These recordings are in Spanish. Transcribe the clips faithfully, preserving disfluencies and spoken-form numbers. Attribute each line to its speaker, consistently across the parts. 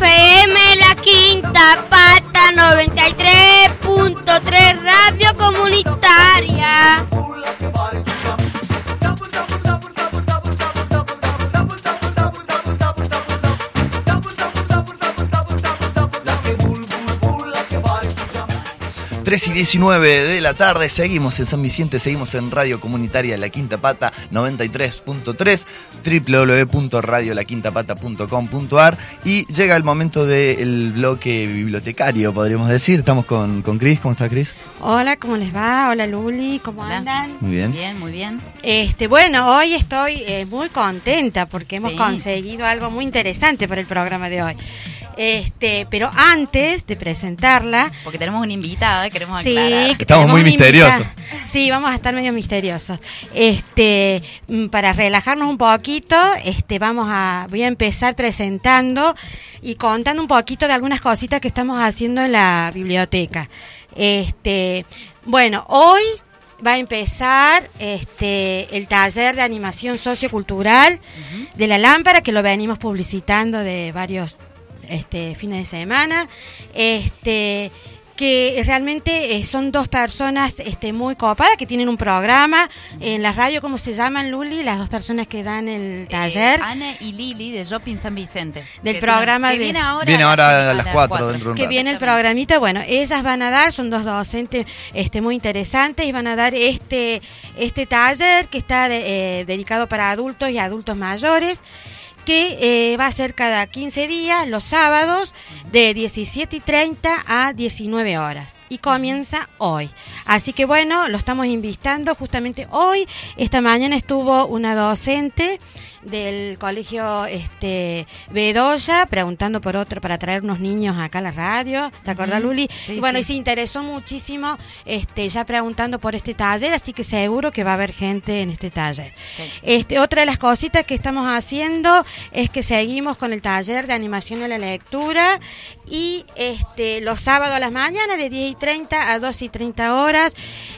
Speaker 1: F M, La Quinta Pata, noventa y tres punto tres, Radio Comunitaria.
Speaker 2: tres y diecinueve de la tarde, seguimos en San Vicente, seguimos en Radio Comunitaria La Quinta Pata noventa y tres punto tres, doble u doble u doble u punto radio la quinta pata punto com punto a r, y llega el momento del bloque bibliotecario, podríamos decir. Estamos con, con Cris. ¿Cómo está, Cris?
Speaker 3: Hola, ¿cómo les va? Hola, Luli, ¿cómo
Speaker 4: Hola.
Speaker 3: andan?
Speaker 2: Muy bien.
Speaker 4: Muy bien, muy bien.
Speaker 3: Este, bueno, hoy estoy eh, muy contenta porque hemos
Speaker 4: Sí.
Speaker 3: conseguido algo muy interesante para el programa de hoy. Este, pero antes de presentarla,
Speaker 4: Porque tenemos una invitada, queremos
Speaker 3: sí,
Speaker 4: aclarar.
Speaker 3: que
Speaker 2: Estamos
Speaker 3: tenemos
Speaker 2: muy
Speaker 3: una
Speaker 2: misteriosos.
Speaker 3: invitada. Sí, vamos a estar medio misteriosos. Este, mm, para relajarnos un poquito, este, vamos a, voy a empezar presentando y contando un poquito de algunas cositas que estamos haciendo en la biblioteca. Este, bueno, hoy va a empezar este el taller de animación sociocultural uh-huh. de La Lámpara, que lo venimos publicitando de varios este fines de semana, este que realmente eh, son dos personas este muy copadas que tienen un programa en la radio. ¿Cómo se llaman, Luli, las dos personas que dan el taller?
Speaker 4: Eh, Ana y Lili de Shopping San Vicente.
Speaker 3: Del
Speaker 4: que
Speaker 3: programa
Speaker 4: que
Speaker 3: de...
Speaker 4: viene ahora,
Speaker 2: Viene ahora a las cuatro,
Speaker 4: cuatro.
Speaker 2: dentro de un
Speaker 3: que
Speaker 2: rato.
Speaker 3: viene el programita. Bueno, ellas van a dar, son dos docentes este muy interesantes, y van a dar este este taller que está de, eh, dedicado para adultos y adultos mayores, que eh, va a ser cada quince días, los sábados, de diecisiete y treinta a diecinueve horas. Y comienza hoy. Así que bueno, lo estamos invitando justamente hoy. Esta mañana estuvo una docente del colegio este Bedoya preguntando por otro para traer unos niños acá a la radio. ¿Te acordás, uh-huh. Luli?
Speaker 4: Sí,
Speaker 3: y bueno,
Speaker 4: sí.
Speaker 3: y se interesó muchísimo este ya preguntando por este taller, así que seguro que va a haber gente en este taller. Sí. Este, otra de las cositas que estamos haciendo es que seguimos con el taller de animación a la lectura, y este los sábados a las mañanas de diez y treinta a doce y treinta horas.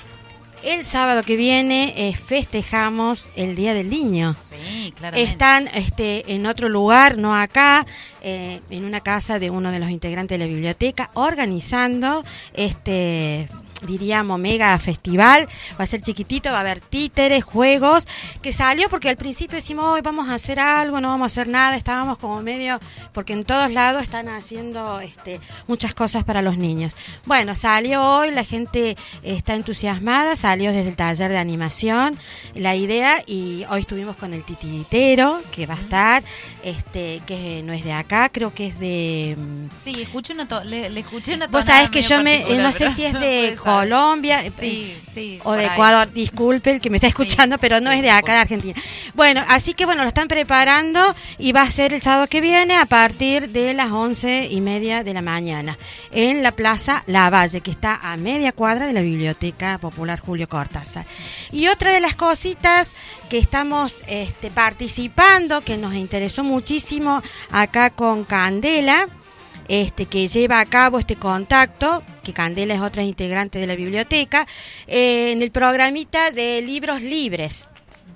Speaker 3: El sábado que viene eh, festejamos el Día del Niño.
Speaker 4: Sí, claramente.
Speaker 3: Están este, en otro lugar, no acá, eh, en una casa de uno de los integrantes de la biblioteca, organizando este... diríamos mega festival. Va a ser chiquitito, va a haber títeres, juegos, que salió porque al principio decimos hoy vamos a hacer algo, no vamos a hacer nada, estábamos como medio, porque en todos lados están haciendo este muchas cosas para los niños. Bueno, salió hoy, la gente está entusiasmada, salió desde el taller de animación la idea, y hoy estuvimos con el titiritero que va a estar, este que no es de acá, creo que es de...
Speaker 4: Sí, escuché una to- le, le escuché una
Speaker 3: Vos
Speaker 4: tonada
Speaker 3: sabés que yo me,
Speaker 4: particular,
Speaker 3: no sé
Speaker 4: pero
Speaker 3: si es
Speaker 4: no
Speaker 3: de
Speaker 4: puede ser.
Speaker 3: Colombia
Speaker 4: Sí, sí,
Speaker 3: o de
Speaker 4: por ahí.
Speaker 3: Ecuador, disculpe el que me está escuchando,
Speaker 4: Sí,
Speaker 3: pero no
Speaker 4: sí,
Speaker 3: es de acá,
Speaker 4: por-
Speaker 3: de Argentina. Bueno, así que bueno, lo están preparando y va a ser el sábado que viene a partir de las once y media de la mañana en la Plaza Lavalle, que está a media cuadra de la Biblioteca Popular Julio Cortázar. Y otra de las cositas que estamos este, participando, que nos interesó muchísimo acá con Candela, Este, que lleva a cabo este contacto, que Candela es otra integrante de la biblioteca, eh, en el programita de libros libres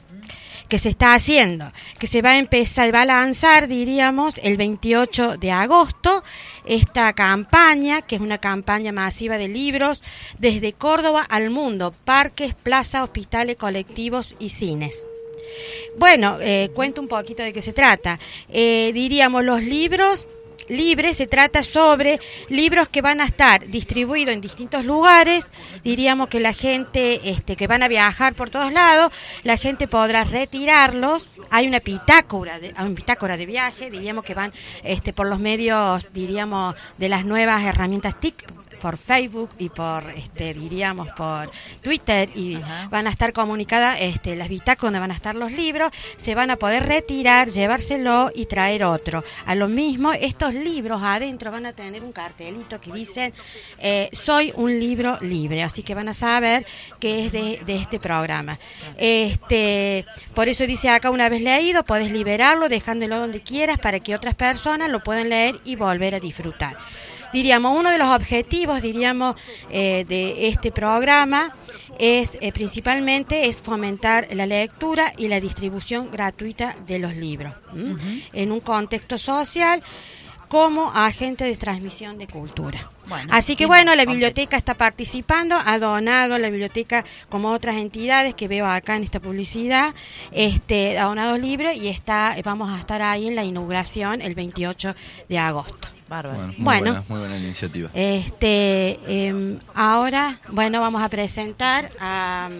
Speaker 3: que se está haciendo, que se va a empezar, va a lanzar, diríamos, el veintiocho de agosto, esta campaña, que es una campaña masiva de libros desde Córdoba al mundo, parques, plazas, hospitales, colectivos y cines. Bueno, eh, cuento un poquito de qué se trata. Eh, diríamos, los libros libre, se trata sobre libros que van a estar distribuidos en distintos lugares. Diríamos que la gente este que van a viajar por todos lados, la gente podrá retirarlos. Hay una pitácora de, una pitácora de viaje, diríamos que van este por los medios, diríamos, de las nuevas herramientas T I C, por Facebook y por este diríamos por Twitter, y uh-huh. van a estar comunicadas este las bitácoras donde van a estar los libros, se van a poder retirar, llevárselo y traer otro. A lo mismo, estos libros adentro van a tener un cartelito que dicen eh, soy un libro libre, así que van a saber que es de, de este programa. Este, por eso dice acá, una vez leído, podés liberarlo dejándolo donde quieras para que otras personas lo puedan leer y volver a disfrutar. Diríamos, uno de los objetivos, diríamos, eh, de este programa es eh, principalmente es fomentar la lectura y la distribución gratuita de los libros, ¿m? Uh-huh. En un contexto social como agente de transmisión de cultura.
Speaker 4: Bueno,
Speaker 3: Así que
Speaker 4: bien,
Speaker 3: bueno, la
Speaker 4: completo.
Speaker 3: biblioteca está participando, ha donado la biblioteca como otras entidades que veo acá en esta publicidad, este, ha donado libros y está, vamos a estar ahí en la inauguración el veintiocho de agosto.
Speaker 4: Bárbaro.
Speaker 2: Bueno, muy,
Speaker 3: Bueno.
Speaker 2: buena, muy buena iniciativa.
Speaker 3: Este, eh, ahora, bueno, vamos a presentar a,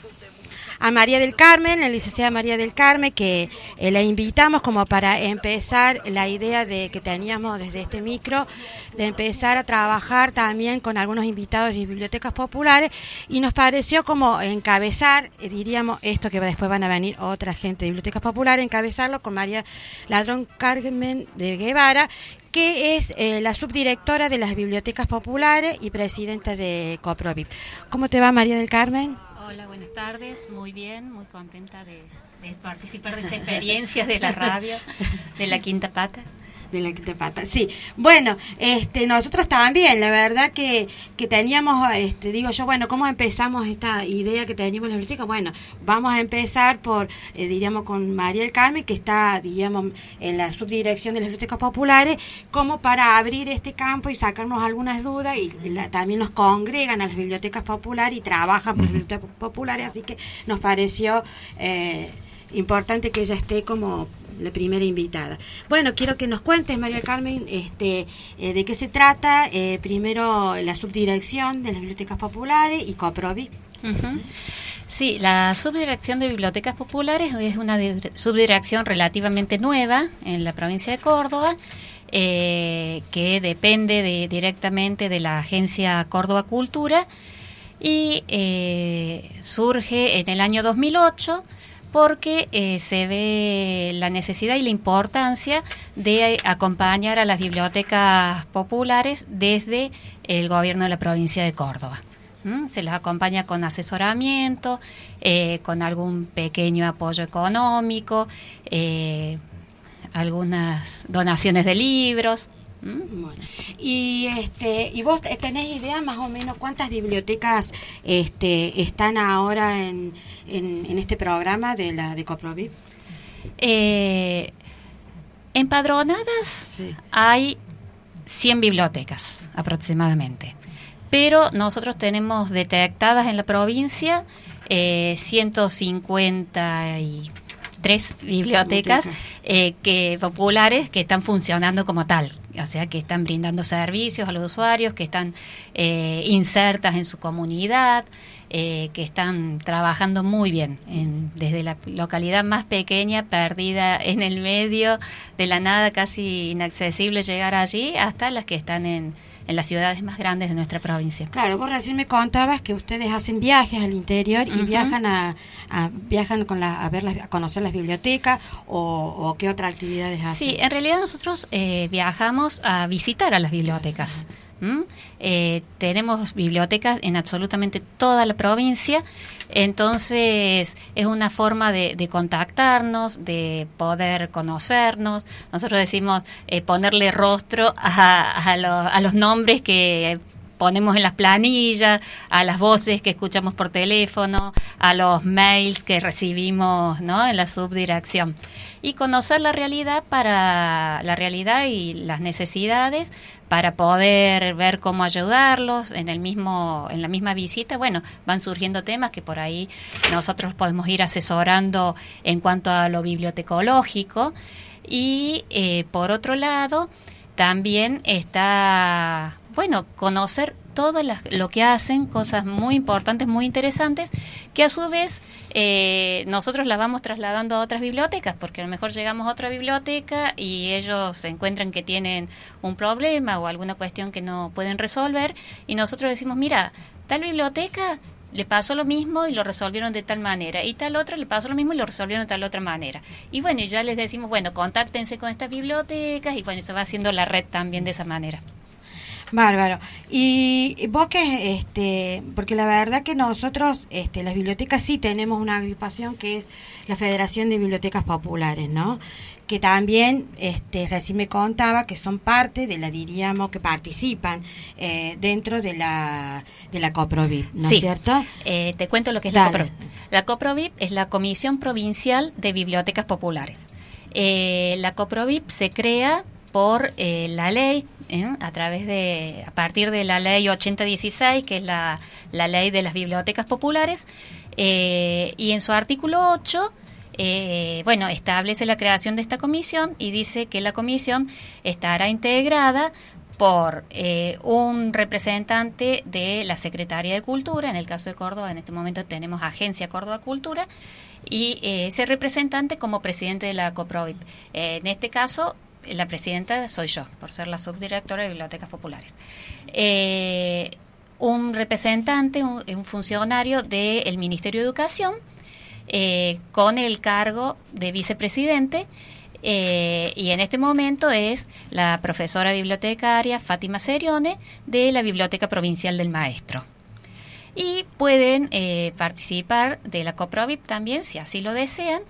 Speaker 3: a María del Carmen, la licenciada María del Carmen, que eh, la invitamos como para empezar la idea de que teníamos desde este micro, de empezar a trabajar también con algunos invitados de bibliotecas populares, y nos pareció como encabezar, eh, diríamos, esto que después van a venir otra gente de bibliotecas populares, encabezarlo con María Ladrón Carmen de Guevara, que es eh, la subdirectora de las bibliotecas populares y presidenta de Coprovip. ¿Cómo te va, María del Carmen?
Speaker 5: Hola, buenas tardes. Muy bien, muy contenta de, de participar de esta experiencia de la radio, de la Quinta Pata.
Speaker 3: De la Quinta Pata, sí. Bueno, este, nosotros también, la verdad que, que teníamos, este, digo yo, bueno, ¿cómo empezamos esta idea que teníamos en la biblioteca? Bueno, vamos a empezar por, eh, diríamos, con María del Carmen, que está, diríamos, en la subdirección de las bibliotecas populares, como para abrir este campo y sacarnos algunas dudas, y la, también nos congregan a las bibliotecas populares y trabajan por las bibliotecas populares, así que nos pareció eh, importante que ella esté como la primera invitada. Bueno, quiero que nos cuentes, María del Carmen, este, eh, de qué se trata, eh, primero la subdirección de las bibliotecas populares y Coprovip.
Speaker 5: Uh-huh. Sí, la subdirección de bibliotecas populares es una de, subdirección relativamente nueva en la provincia de Córdoba, eh, que depende de, directamente de la agencia Córdoba Cultura, y eh, surge en el año dos mil ocho porque eh, se ve la necesidad y la importancia de acompañar a las bibliotecas populares desde el gobierno de la provincia de Córdoba. ¿Mm? Se las acompaña con asesoramiento, eh, con algún pequeño apoyo económico, eh, algunas donaciones de libros. ¿Mm?
Speaker 3: Bueno, y este y vos tenés idea más o menos cuántas bibliotecas este están ahora en, en, en este programa de la de Coprovip.
Speaker 5: Eh, empadronadas
Speaker 3: Sí.
Speaker 5: hay cien bibliotecas aproximadamente, pero nosotros tenemos detectadas en la provincia eh, ciento cincuenta y tres bibliotecas eh, que populares que están funcionando como tal, o sea, que están brindando servicios a los usuarios, que están eh, insertas en su comunidad, eh, que están trabajando muy bien, en, desde la localidad más pequeña, perdida en el medio de la nada, casi inaccesible llegar allí, hasta las que están en, en las ciudades más grandes de nuestra provincia.
Speaker 3: Claro, vos recién me contabas que ustedes hacen viajes al interior y
Speaker 5: Uh-huh.
Speaker 3: viajan a, a viajan con la, a ver las, a conocer las bibliotecas o, o qué otras actividades hacen.
Speaker 5: Sí, en realidad nosotros eh, viajamos a visitar a las bibliotecas. ¿Mm? Eh, tenemos bibliotecas en absolutamente toda la provincia, entonces es una forma de, de contactarnos, de poder conocernos. Nosotros decimos eh, ponerle rostro a, a, lo, a los nombres que ponemos en las planillas, a las voces que escuchamos por teléfono, a los mails que recibimos, ¿no?, en la subdirección, y conocer la realidad para la realidad y las necesidades para poder ver cómo ayudarlos en el mismo en la misma visita. Bueno, van surgiendo temas que por ahí nosotros podemos ir asesorando en cuanto a lo bibliotecológico, y eh, por otro lado también está, bueno, conocer todo las, lo que hacen, cosas muy importantes, muy interesantes, que a su vez eh, nosotros las vamos trasladando a otras bibliotecas, porque a lo mejor llegamos a otra biblioteca y ellos se encuentran que tienen un problema o alguna cuestión que no pueden resolver, y nosotros decimos, mira, tal biblioteca le pasó lo mismo y lo resolvieron de tal manera, y tal otra le pasó lo mismo y lo resolvieron de tal otra manera. Y bueno, y ya les decimos, bueno, contáctense con estas bibliotecas, y bueno, se va haciendo la red también de esa manera.
Speaker 3: Bárbaro. Y vos que, este, porque la verdad que nosotros, este, las bibliotecas sí tenemos una agrupación que es la Federación de Bibliotecas Populares, ¿no? Que también, este, recién me contaba que son parte de la, diríamos, que participan eh, dentro de la de la Coprovip, ¿no
Speaker 5: Sí.
Speaker 3: es cierto?
Speaker 5: Eh, te cuento lo que es
Speaker 3: Dale.
Speaker 5: la Coprovip. La Coprovip es la Comisión Provincial de Bibliotecas Populares. Eh, la Coprovip se crea por eh, la ley, ¿eh? a través de, a partir de la ley ochenta dieciséis, que es la, la ley de las bibliotecas populares, eh, y en su artículo ocho, eh, bueno, establece la creación de esta comisión y dice que la comisión estará integrada por eh, un representante de la Secretaría de Cultura. En el caso de Córdoba, en este momento tenemos Agencia Córdoba Cultura, y eh, ese representante como presidente de la COPROVIP. Eh, en este caso, la presidenta soy yo, por ser la subdirectora de Bibliotecas Populares. Eh, un representante, un, un funcionario del Ministerio de Educación, eh, con el cargo de vicepresidente. Eh, y en este momento es la profesora bibliotecaria Fátima Serione, de la Biblioteca Provincial del Maestro. Y pueden eh, participar de la COPROVIP también, si así lo desean,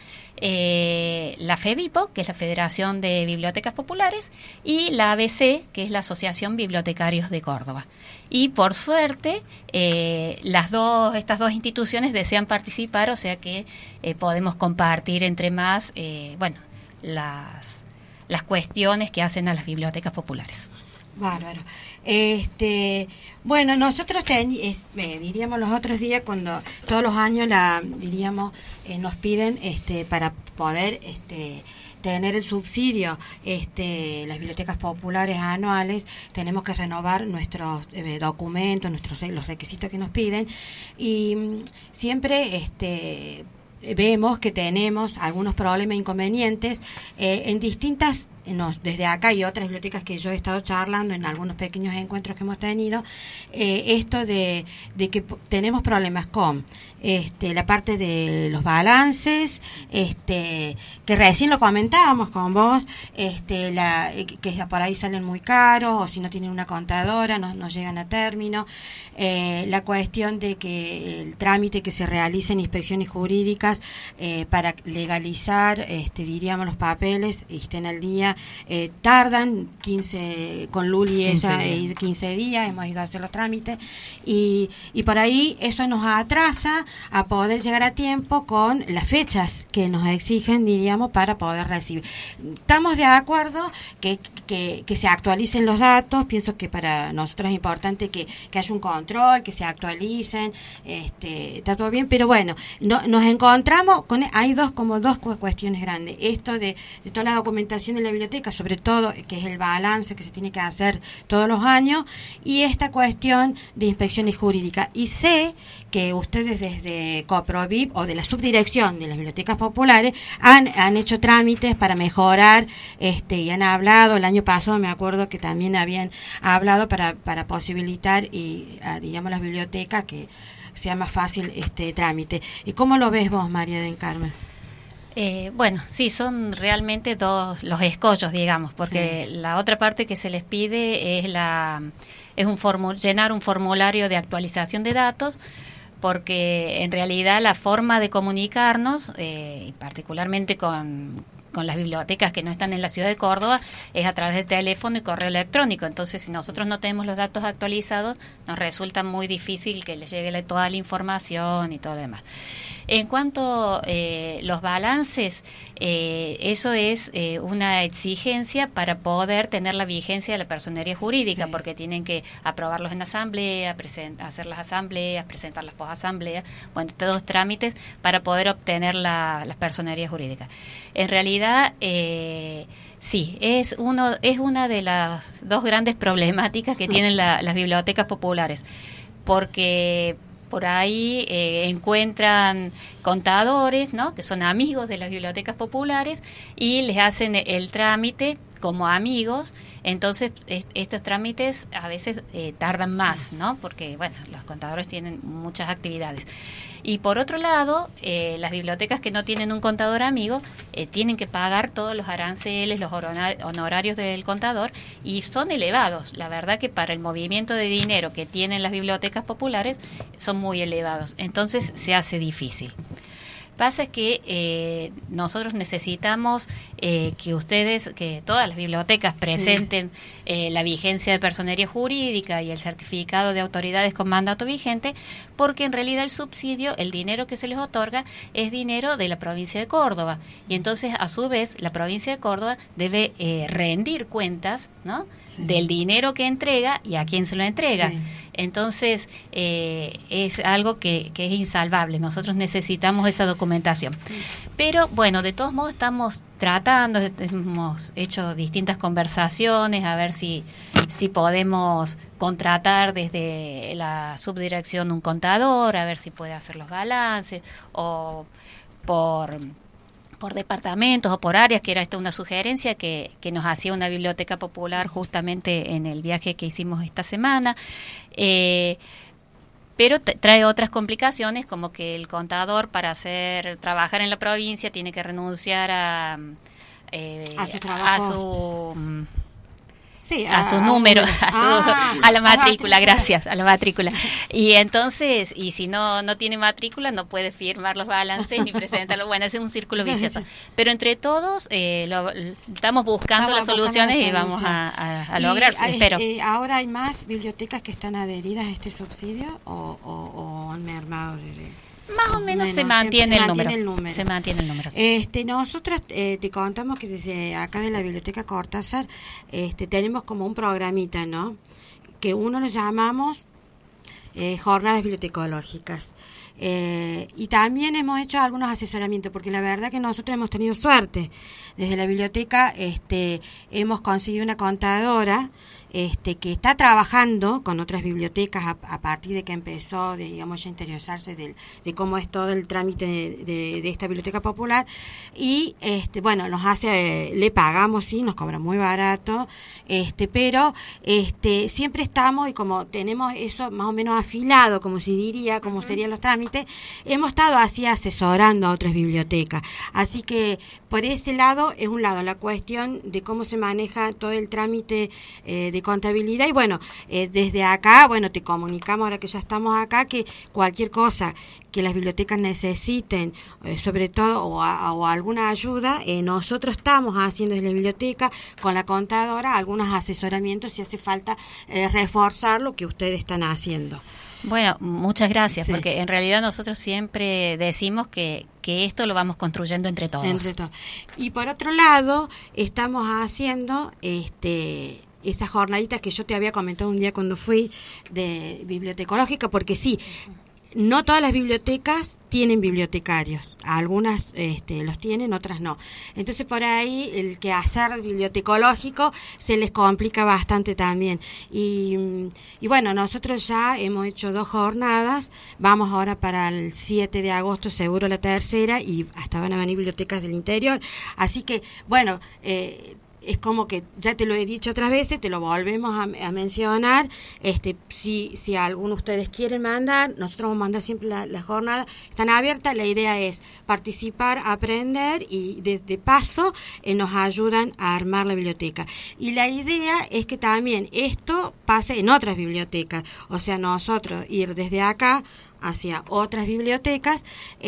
Speaker 5: eh, la FEBIPO, que es la Federación de Bibliotecas Populares, y la A B C, que es la Asociación Bibliotecarios de Córdoba. Y por suerte, eh, las dos, estas dos instituciones desean participar, o sea que eh, podemos compartir entre más, eh, bueno, las, las cuestiones que hacen a las bibliotecas populares.
Speaker 3: Bárbaro. Este, bueno, nosotros ten, es, eh, diríamos los otros días, cuando todos los años la diríamos eh, nos piden este para poder este tener el subsidio, este las bibliotecas populares anuales, tenemos que renovar nuestros eh, documentos, nuestros los requisitos que nos piden, y mm, siempre este vemos que tenemos algunos problemas e inconvenientes eh, en distintas, nos, desde acá y otras bibliotecas que yo he estado charlando en algunos pequeños encuentros que hemos tenido, eh, esto de, de que p- tenemos problemas con este, la parte de los balances, este, que recién lo comentábamos con vos, este, la, que por ahí salen muy caros, o si no tienen una contadora, no, no llegan a término, eh, la cuestión de que el trámite que se realice en inspecciones jurídicas eh, para legalizar, este, diríamos, los papeles y estén al día, eh, tardan quince, con Luli esa, eh, quince días, hemos ido a hacer los trámites, y, y por ahí eso nos atrasa a poder llegar a tiempo con las fechas que nos exigen, diríamos, para poder recibir. Estamos de acuerdo que, que, que se actualicen los datos, pienso que para nosotros es importante que, que haya un control, que se actualicen, este, está todo bien, pero bueno, no, nos encontramos con, hay dos, como dos cuestiones grandes, esto de, de toda la documentación de la biblioteca, sobre todo, que es el balance que se tiene que hacer todos los años, y esta cuestión de inspecciones jurídicas, y sé que ustedes desde COPROVIP o de la subdirección de las bibliotecas populares han, han hecho trámites para mejorar, este, y han hablado, el año pasado me acuerdo que también habían hablado para, para posibilitar y a, digamos, las bibliotecas que sea más fácil este trámite. ¿Y cómo lo ves vos, María del Carmen?
Speaker 5: Eh, bueno, sí, son realmente dos los escollos, digamos, porque sí. La otra parte que se les pide es la es un formu- llenar un formulario de actualización de datos, porque en realidad la forma de comunicarnos, eh, particularmente con, con las bibliotecas que no están en la ciudad de Córdoba, es a través de teléfono y correo electrónico. Entonces, si nosotros no tenemos los datos actualizados, nos resulta muy difícil que les llegue la, toda la información y todo lo demás. En cuanto a eh, los balances, eh, eso es eh, una exigencia para poder tener la vigencia de la personería jurídica, sí. Porque tienen que aprobarlos en asamblea, present- hacer las asambleas, presentar las posasambleas, bueno, todos trámites para poder obtener la, la personería jurídica. En realidad, eh, sí, es uno es una de las dos grandes problemáticas que tienen la, las bibliotecas populares, porque por ahí eh, encuentran contadores, ¿no?, que son amigos de las bibliotecas populares y les hacen el trámite como amigos. Entonces est- estos trámites a veces eh, tardan más, ¿no?, porque bueno, los contadores tienen muchas actividades. Y por otro lado, eh, las bibliotecas que no tienen un contador amigo eh, tienen que pagar todos los aranceles, los honorarios del contador, y son elevados. La verdad que para el movimiento de dinero que tienen las bibliotecas populares son muy elevados. Entonces se hace difícil. Pasa que eh, nosotros necesitamos eh, que ustedes, que todas las bibliotecas presenten sí. eh, la vigencia de personería jurídica y el certificado de autoridades con mandato vigente, porque en realidad el subsidio, el dinero que se les otorga, es dinero de la provincia de Córdoba. Y entonces, a su vez, la provincia de Córdoba debe eh, rendir cuentas, ¿no? Sí. del dinero que entrega y a quién se lo entrega. Sí. Entonces, eh, es algo que, que es insalvable. Nosotros necesitamos esa documentación. Sí. Pero, bueno, de todos modos estamos tratando, hemos hecho distintas conversaciones, a ver si, si podemos contratar desde la subdirección un contador, a ver si puede hacer los balances, o por... por departamentos o por áreas, que era esta una sugerencia que, que nos hacía una biblioteca popular justamente en el viaje que hicimos esta semana. Eh, pero t- trae otras complicaciones, como que el contador, para hacer trabajar en la provincia, tiene que renunciar a, eh,
Speaker 3: a su
Speaker 5: a
Speaker 3: trabajo.
Speaker 5: su...
Speaker 3: Sí,
Speaker 5: a, a su
Speaker 3: a,
Speaker 5: número,
Speaker 3: a,
Speaker 5: a, su,
Speaker 3: ah,
Speaker 5: a la matrícula,
Speaker 3: a
Speaker 5: gracias, a la matrícula. Y entonces, y si no no tiene matrícula, no puede firmar los balances ni presentarlos. Bueno, es un círculo vicioso. Pero entre todos, eh, lo, estamos buscando
Speaker 3: estamos
Speaker 5: las soluciones
Speaker 3: buscando
Speaker 5: y vamos a, a, a lograr,
Speaker 3: hay,
Speaker 5: espero.
Speaker 3: Eh, ¿Ahora hay más bibliotecas que están adheridas a este subsidio o, o, o han mermado? De...
Speaker 5: Más o menos se mantiene,
Speaker 3: se
Speaker 5: el,
Speaker 3: mantiene
Speaker 5: número.
Speaker 3: el número.
Speaker 5: Se mantiene el número. Sí.
Speaker 3: Este, nosotros eh, te contamos que desde acá de la Biblioteca Cortázar este, tenemos como un programita, ¿no? Que uno lo llamamos eh, jornadas bibliotecológicas. Eh, y también hemos hecho algunos asesoramientos, porque la verdad que nosotros hemos tenido suerte. Desde la biblioteca este, hemos conseguido una contadora este, que está trabajando con otras bibliotecas a, a partir de que empezó, de, digamos, a interiorizarse de, de cómo es todo el trámite de, de, de esta biblioteca popular. Y, este, bueno, nos hace, le pagamos, sí, nos cobra muy barato, este, pero este, siempre estamos, y como tenemos eso más o menos afilado, como se diría, como serían los trámites, hemos estado así asesorando a otras bibliotecas. Así que, por ese lado, es un lado la cuestión de cómo se maneja todo el trámite eh, de contabilidad. Y bueno, eh, desde acá, bueno, te comunicamos ahora que ya estamos acá, que cualquier cosa que las bibliotecas necesiten, eh, sobre todo, o, a, o alguna ayuda, eh, nosotros estamos haciendo desde la biblioteca con la contadora algunos asesoramientos si hace falta eh, reforzar lo que ustedes están haciendo.
Speaker 5: Bueno, muchas gracias,
Speaker 3: Sí.
Speaker 5: porque en realidad nosotros siempre decimos que, que esto lo vamos construyendo entre todos.
Speaker 3: Entre todos. Y por otro lado, estamos haciendo este esas jornaditas que yo te había comentado un día cuando fui de bibliotecológica, porque sí, no todas las bibliotecas tienen bibliotecarios, algunas este, los tienen, otras no. Entonces por ahí el quehacer bibliotecológico se les complica bastante también. Y, y bueno, nosotros ya hemos hecho dos jornadas, vamos ahora para el siete de agosto seguro la tercera, y hasta van a venir bibliotecas del interior. Así que bueno, eh, es como que ya te lo he dicho otras veces, te lo volvemos a, a mencionar. Este, si, si alguno de ustedes quieren mandar, nosotros vamos a mandar siempre la, la jornada, están abiertas. La idea es participar, aprender, y de, de paso eh, nos ayudan a armar la biblioteca. Y la idea es que también esto pase en otras bibliotecas, o sea, nosotros ir desde acá hacia otras bibliotecas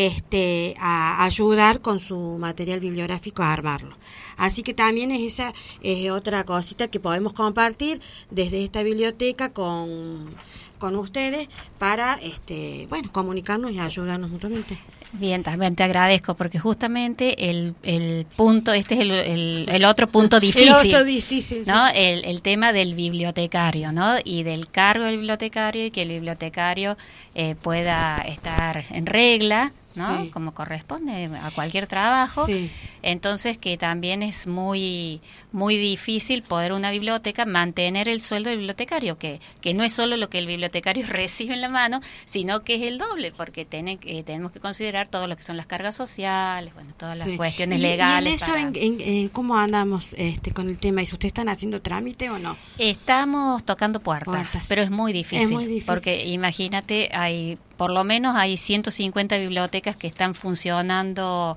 Speaker 3: este, a ayudar con su material bibliográfico a armarlo. Así que también es esa es otra cosita que podemos compartir desde esta biblioteca con, con ustedes para este bueno comunicarnos y ayudarnos mutuamente.
Speaker 5: Bien, también te agradezco, porque justamente el, el punto, este es el, el, el otro punto difícil,
Speaker 3: el otro difícil,
Speaker 5: ¿no?
Speaker 3: Sí.
Speaker 5: El, el tema del bibliotecario, ¿no? Y del cargo del bibliotecario, y que el bibliotecario eh, pueda estar en regla, ¿no?
Speaker 3: Sí.
Speaker 5: Como corresponde a cualquier trabajo.
Speaker 3: Sí.
Speaker 5: Entonces, que también es muy muy difícil poder una biblioteca mantener el sueldo del bibliotecario, que, que no es solo lo que el bibliotecario recibe en la mano, sino que es el doble, porque tiene, eh, tenemos que considerar todo lo que son las cargas sociales, bueno, todas las
Speaker 3: Sí.
Speaker 5: cuestiones
Speaker 3: y,
Speaker 5: legales.
Speaker 3: ¿Y en eso
Speaker 5: para...
Speaker 3: en, en, en cómo andamos este con el tema? ¿Y si ustedes están haciendo trámite o no?
Speaker 5: Estamos tocando puertas,
Speaker 3: Puertas.
Speaker 5: pero es muy difícil,
Speaker 3: Es muy difícil.
Speaker 5: porque imagínate, hay por lo menos hay ciento cincuenta bibliotecas que están funcionando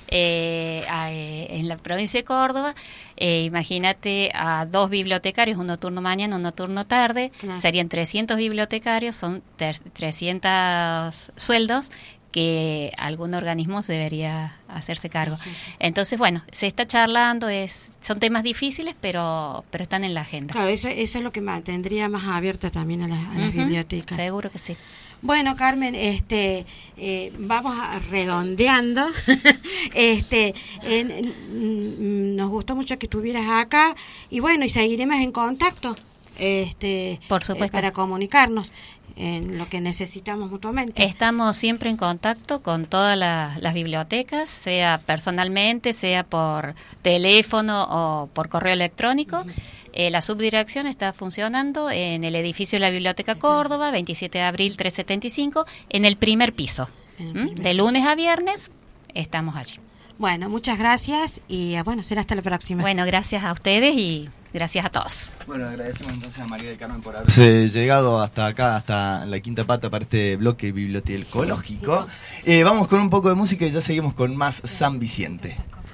Speaker 5: eh, a, eh, en la provincia de Córdoba. Eh, imagínate a dos bibliotecarios, uno turno mañana, uno turno tarde,
Speaker 3: Claro.
Speaker 5: serían trescientos bibliotecarios, son ter- trescientos sueldos que algún organismo debería hacerse cargo.
Speaker 3: Sí, sí.
Speaker 5: Entonces, bueno, se está charlando, es son temas difíciles, pero pero están en la agenda.
Speaker 3: Claro, eso, eso es lo que mantendría más abierta también a, la- a las
Speaker 5: Ujú,
Speaker 3: bibliotecas.
Speaker 5: seguro que sí.
Speaker 3: Bueno, Carmen, este, eh, vamos a redondeando. este, en- en- nos gustó mucho que estuvieras acá y bueno, y seguiremos en contacto. Este,
Speaker 5: Por supuesto.
Speaker 3: eh, para comunicarnos en lo que necesitamos mutuamente.
Speaker 5: Estamos siempre en contacto con todas la- las bibliotecas, sea personalmente, sea por teléfono o por correo electrónico. Eh, la subdirección está funcionando en el edificio de la Biblioteca Córdoba, veintisiete de abril trescientos setenta y cinco, en el primer piso.
Speaker 3: En el
Speaker 5: ¿Mm?
Speaker 3: primer
Speaker 5: De lunes a viernes estamos allí.
Speaker 3: Bueno, muchas gracias y ah, bueno, será hasta la próxima.
Speaker 5: Bueno, gracias a ustedes y gracias a todos.
Speaker 2: Bueno, agradecemos entonces a María del Carmen por haberse llegado hasta acá, hasta la Quinta Pata, para este bloque bibliotecológico. Eh, vamos con un poco de música y ya seguimos con más San Vicente.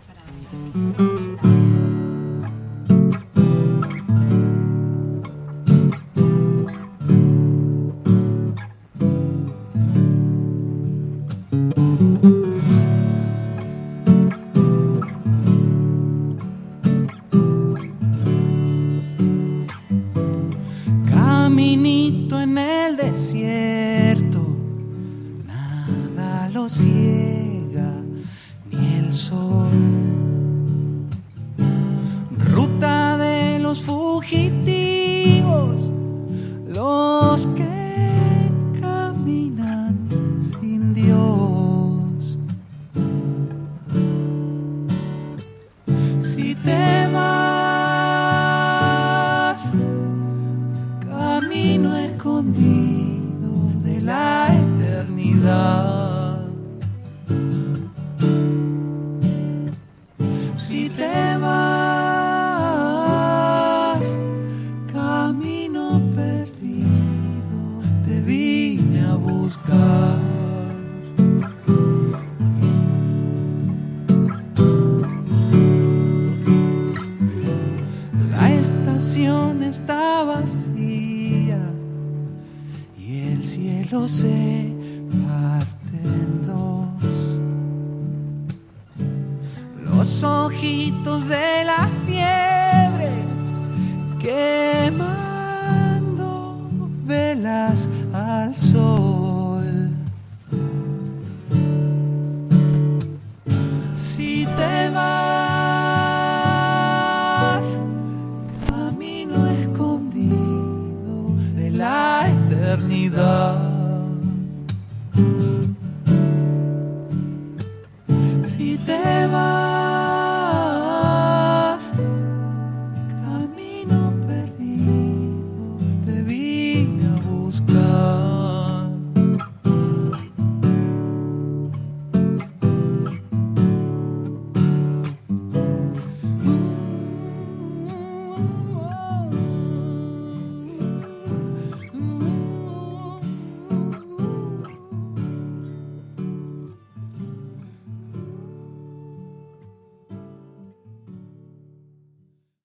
Speaker 6: Caminito en el desierto, nada lo ciega, ni el sol. Ruta de los fugitivos, los que caminan sin Dios. Si te vas, camino escondido de la eternidad. Si te vas, camino perdido, te vine a buscar. La estación está vacía y el cielo se parte en dos. Los ojitos de la fiebre que